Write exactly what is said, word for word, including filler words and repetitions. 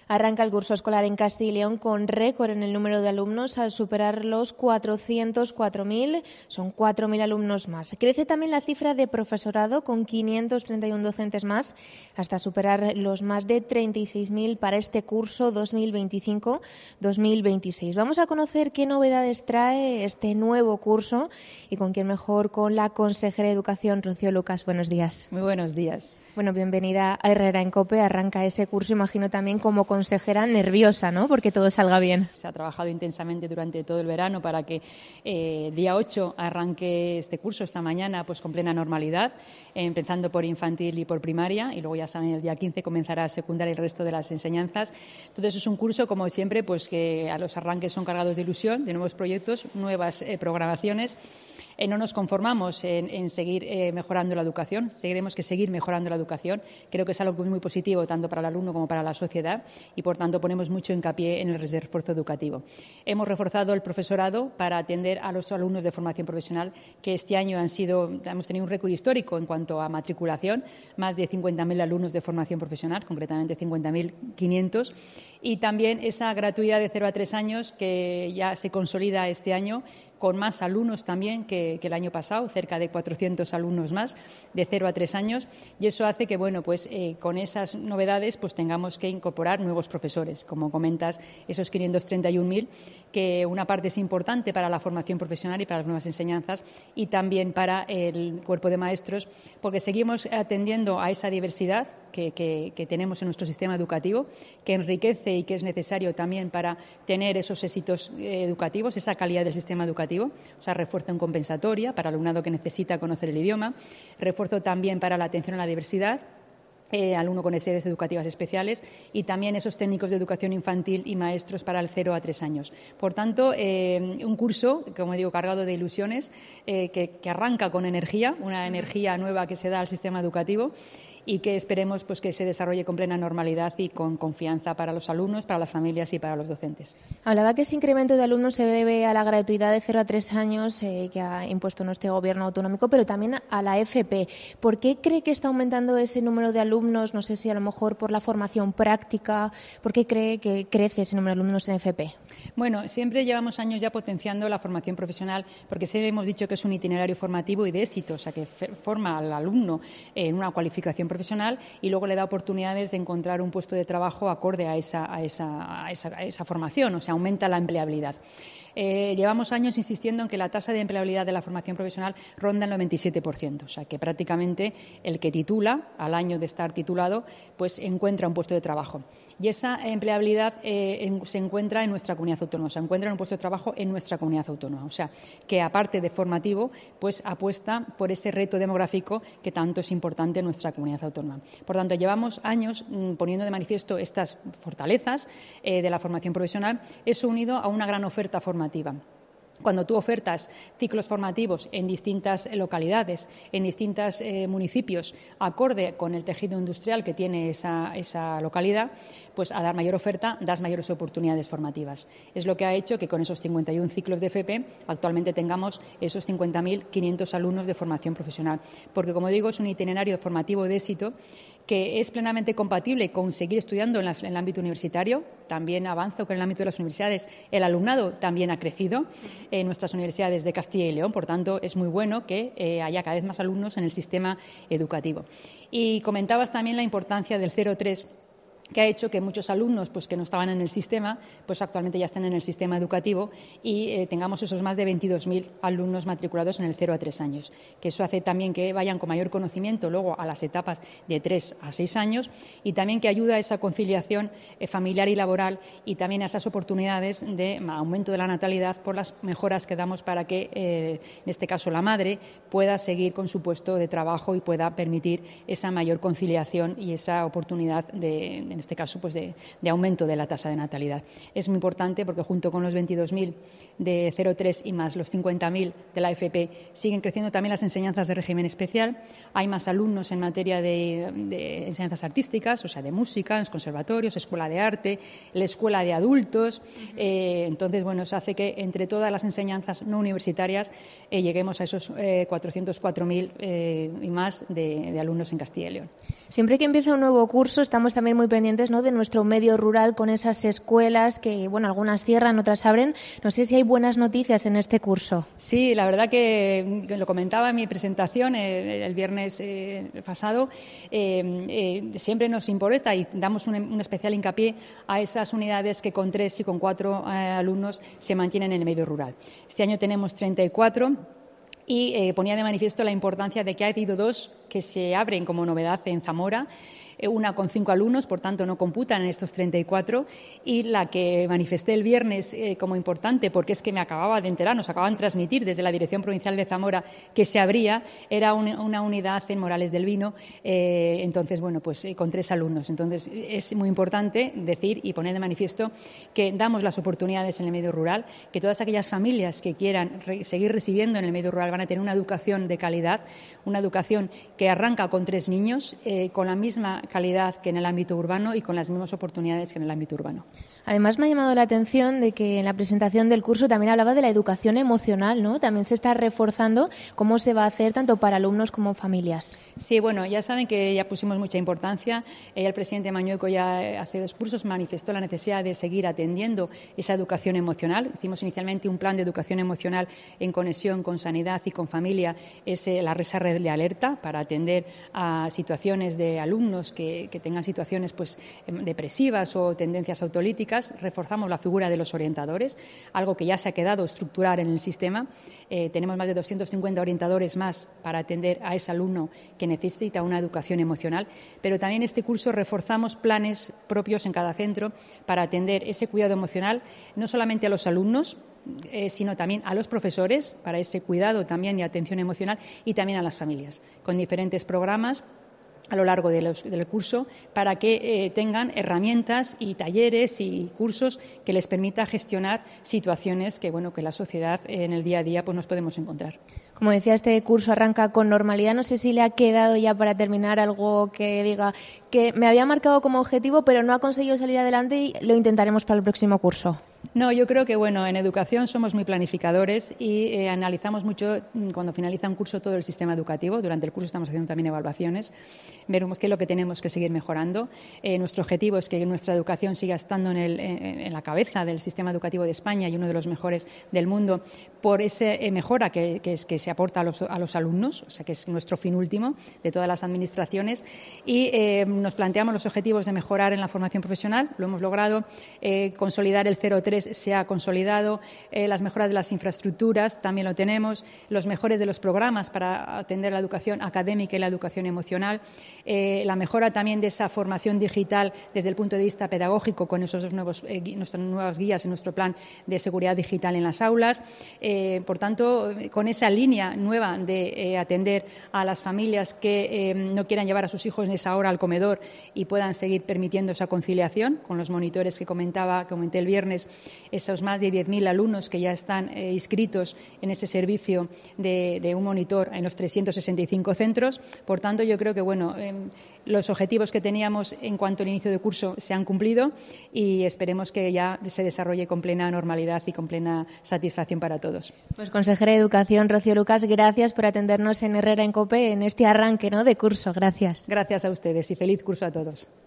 Arranca el curso escolar en Castilla y León con récord en el número de alumnos al superar los cuatrocientos cuatro mil. Son cuatro mil alumnos más. Crece también la cifra de profesorado con quinientos treinta y uno docentes más hasta superar los más de treinta y seis mil para este curso dos mil veinticinco dos mil veintiséis. Vamos a conocer qué novedades trae este nuevo curso y con quién mejor, con la consejera de Educación, Rocío Lucas. Buenos días. Muy buenos días. Bueno, bienvenida a Herrera en COPE. Arranca ese curso, imagino también como consejera nerviosa, ¿no? Porque todo salga bien. Se ha trabajado intensamente durante todo el verano para que eh, día ocho arranque este curso, esta mañana, pues con plena normalidad, eh, empezando por infantil y por primaria, y luego ya saben, el día quince comenzará secundaria y el resto de las enseñanzas. Entonces es un curso, como siempre, pues que a los arranques son cargados de ilusión, de nuevos proyectos, nuevas eh, programaciones. Eh, no nos conformamos en, en seguir eh, mejorando la educación, seguiremos que seguir mejorando la educación. Creo que es algo muy positivo tanto para el alumno como para la sociedad y, por tanto, ponemos mucho hincapié en el refuerzo educativo. Hemos reforzado el profesorado para atender a los alumnos de formación profesional que este año han sido, hemos tenido un récord histórico en cuanto a matriculación, más de cincuenta mil alumnos de formación profesional, concretamente cincuenta mil quinientos, y también esa gratuidad de cero a tres años que ya se consolida este año, con más alumnos también que, que el año pasado, cerca de cuatrocientos alumnos más de cero a tres años, y eso hace que, bueno, pues eh, con esas novedades pues tengamos que incorporar nuevos profesores, como comentas, esos quinientos treinta y un mil, que una parte es importante para la formación profesional y para las nuevas enseñanzas y también para el cuerpo de maestros, porque seguimos atendiendo a esa diversidad que, que, que tenemos en nuestro sistema educativo, que enriquece y que es necesario también para tener esos éxitos eh, educativos, esa calidad del sistema educativo. O sea, refuerzo en compensatoria para el alumnado que necesita conocer el idioma, refuerzo también para la atención a la diversidad, eh, alumno con necesidades educativas especiales, y también esos técnicos de educación infantil y maestros para el cero a tres años. Por tanto, eh, un curso, como digo, cargado de ilusiones, eh, que, que arranca con energía, una energía nueva que se da al sistema educativo, y que esperemos pues que se desarrolle con plena normalidad y con confianza para los alumnos, para las familias y para los docentes. Hablaba que ese incremento de alumnos se debe a la gratuidad de cero a tres años eh, que ha impuesto nuestro Gobierno autonómico, pero también a la F P. ¿Por qué cree que está aumentando ese número de alumnos? No sé si a lo mejor por la formación práctica. ¿Por qué cree que crece ese número de alumnos en F P? Bueno, siempre llevamos años ya potenciando la formación profesional, porque siempre hemos dicho que es un itinerario formativo y de éxito, o sea, que forma al alumno en una cualificación profesional profesional y luego le da oportunidades de encontrar un puesto de trabajo acorde a esa, a esa, a esa, a esa formación, o sea, aumenta la empleabilidad. Eh, llevamos años insistiendo en que la tasa de empleabilidad de la formación profesional ronda el noventa y siete por ciento, o sea que prácticamente el que titula, al año de estar titulado, pues encuentra un puesto de trabajo. Y esa empleabilidad eh, en, se encuentra en nuestra comunidad autónoma, se encuentra en un puesto de trabajo en nuestra comunidad autónoma. O sea, que aparte de formativo, pues apuesta por ese reto demográfico que tanto es importante en nuestra comunidad autónoma. Por tanto, llevamos años mmm, poniendo de manifiesto estas fortalezas eh, de la formación profesional, eso unido a una gran oferta formativa. Cuando tú ofertas ciclos formativos en distintas localidades, en distintos eh, municipios, acorde con el tejido industrial que tiene esa, esa localidad, pues a dar mayor oferta das mayores oportunidades formativas. Es lo que ha hecho que con esos cincuenta y uno ciclos de F P actualmente tengamos esos cincuenta mil quinientos alumnos de formación profesional. Porque, como digo, es un itinerario formativo de éxito que es plenamente compatible con seguir estudiando en, las, en el ámbito universitario. También avanzo con el ámbito de las universidades. El alumnado también ha crecido en nuestras universidades de Castilla y León. Por tanto, es muy bueno que eh, haya cada vez más alumnos en el sistema educativo. Y comentabas también la importancia del cero tres, que ha hecho que muchos alumnos pues, que no estaban en el sistema, pues actualmente ya estén en el sistema educativo y eh, tengamos esos más de veintidós mil alumnos matriculados en el cero a tres años. Que eso hace también que vayan con mayor conocimiento luego a las etapas de tres a seis años y también que ayuda a esa conciliación eh, familiar y laboral y también a esas oportunidades de aumento de la natalidad por las mejoras que damos para que, eh, en este caso, la madre pueda seguir con su puesto de trabajo y pueda permitir esa mayor conciliación y esa oportunidad de, de en este caso, pues de, de aumento de la tasa de natalidad. Es muy importante porque junto con los veintidós mil de cero tres y más los cincuenta mil de la F P siguen creciendo también las enseñanzas de régimen especial. Hay más alumnos en materia de, de enseñanzas artísticas, o sea, de música, en los conservatorios, escuela de arte, la escuela de adultos. Eh, entonces, bueno, eso hace que entre todas las enseñanzas no universitarias eh, lleguemos a esos eh, cuatrocientos cuatro mil eh, y más de, de alumnos en Castilla y León. Siempre que empieza un nuevo curso estamos también muy pendientes pendientes, ¿no?, de nuestro medio rural con esas escuelas que, bueno, algunas cierran, otras abren. No sé si hay buenas noticias en este curso. Sí, la verdad que, que lo comentaba en mi presentación el, el viernes eh, pasado. Eh, eh, siempre nos importa y damos un, un especial hincapié a esas unidades que con tres y con cuatro eh, alumnos se mantienen en el medio rural. Este año tenemos treinta y cuatro. Y eh, ponía de manifiesto la importancia de que ha habido dos que se abren como novedad en Zamora, eh, una con cinco alumnos, por tanto no computan en estos treinta y cuatro, y la que manifesté el viernes eh, como importante, porque es que me acababa de enterar, nos acaban de transmitir desde la Dirección Provincial de Zamora que se abría, era un, una unidad en Morales del Vino, eh, entonces, bueno, pues eh, con tres alumnos. Entonces, es muy importante decir y poner de manifiesto que damos las oportunidades en el medio rural, que todas aquellas familias que quieran re- seguir residiendo en el medio rural van a tener una educación de calidad, una educación que arranca con tres niños, eh, con la misma calidad que en el ámbito urbano y con las mismas oportunidades que en el ámbito urbano. Además, me ha llamado la atención de que en la presentación del curso también hablaba de la educación emocional, ¿no? También se está reforzando cómo se va a hacer tanto para alumnos como familias. Sí, bueno, ya saben que ya pusimos mucha importancia. Eh, el presidente Mañueco ya hace dos cursos manifestó la necesidad de seguir atendiendo esa educación emocional. Hicimos inicialmente un plan de educación emocional en conexión con sanidad y con familia, es eh, la esa red de alerta para atender a situaciones de alumnos que, que tengan situaciones pues depresivas o tendencias autolíticas. Reforzamos la figura de los orientadores, algo que ya se ha quedado estructurar en el sistema. Eh, tenemos más de doscientos cincuenta orientadores más para atender a ese alumno que necesita una educación emocional, pero también este curso reforzamos planes propios en cada centro para atender ese cuidado emocional, no solamente a los alumnos, Eh, sino también a los profesores, para ese cuidado también y atención emocional, y también a las familias, con diferentes programas a lo largo de los, del curso para que eh, tengan herramientas y talleres y cursos que les permita gestionar situaciones que, bueno, que la sociedad eh, en el día a día pues nos podemos encontrar. Como decía, este curso arranca con normalidad. No sé si le ha quedado ya para terminar algo que diga que me había marcado como objetivo pero no ha conseguido salir adelante y lo intentaremos para el próximo curso. No, yo creo que, bueno, en educación somos muy planificadores y eh, analizamos mucho cuando finaliza un curso todo el sistema educativo. Durante el curso estamos haciendo también evaluaciones, veremos qué es lo que tenemos que seguir mejorando. Eh, nuestro objetivo es que nuestra educación siga estando en, el, en, en la cabeza del sistema educativo de España y uno de los mejores del mundo por esa eh, mejora que, que, es, que se aporta a los, a los alumnos, o sea, que es nuestro fin último de todas las administraciones. Y eh, nos planteamos los objetivos de mejorar en la formación profesional, lo hemos logrado, eh, consolidar el cero tres se ha consolidado, eh, las mejoras de las infraestructuras también lo tenemos, los mejores de los programas para atender la educación académica y la educación emocional, eh, la mejora también de esa formación digital desde el punto de vista pedagógico con esos dos nuevos, eh, nuestras nuevas guías en nuestro plan de seguridad digital en las aulas. Eh, por tanto, con esa línea nueva de eh, atender a las familias que eh, no quieran llevar a sus hijos en esa hora al comedor y puedan seguir permitiendo esa conciliación con los monitores que comentaba, que comenté el viernes, esos más de diez mil alumnos que ya están eh, inscritos en ese servicio de, de un monitor en los trescientos sesenta y cinco centros. Por tanto, yo creo que bueno, eh, los objetivos que teníamos en cuanto al inicio de curso se han cumplido y esperemos que ya se desarrolle con plena normalidad y con plena satisfacción para todos. Pues consejera de Educación, Rocío Lucas, gracias por atendernos en Herrera en COPE en este arranque, ¿no?, de curso. Gracias. Gracias a ustedes y feliz curso a todos.